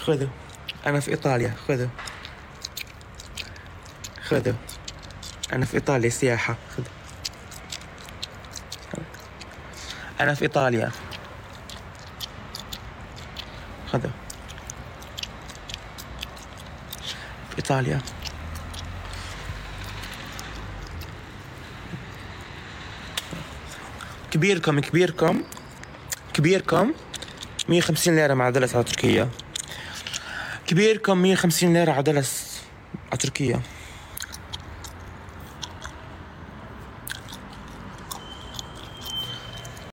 خذوا. أنا في إيطاليا. خذوا. أنا في إيطاليا سياحة. خذوا. أنا في إيطاليا. خذوا. في إيطاليا. كبيركم 150 ليرة مع جلس على تركيا. كبيركم 150 ليرة على جلس على تركيا.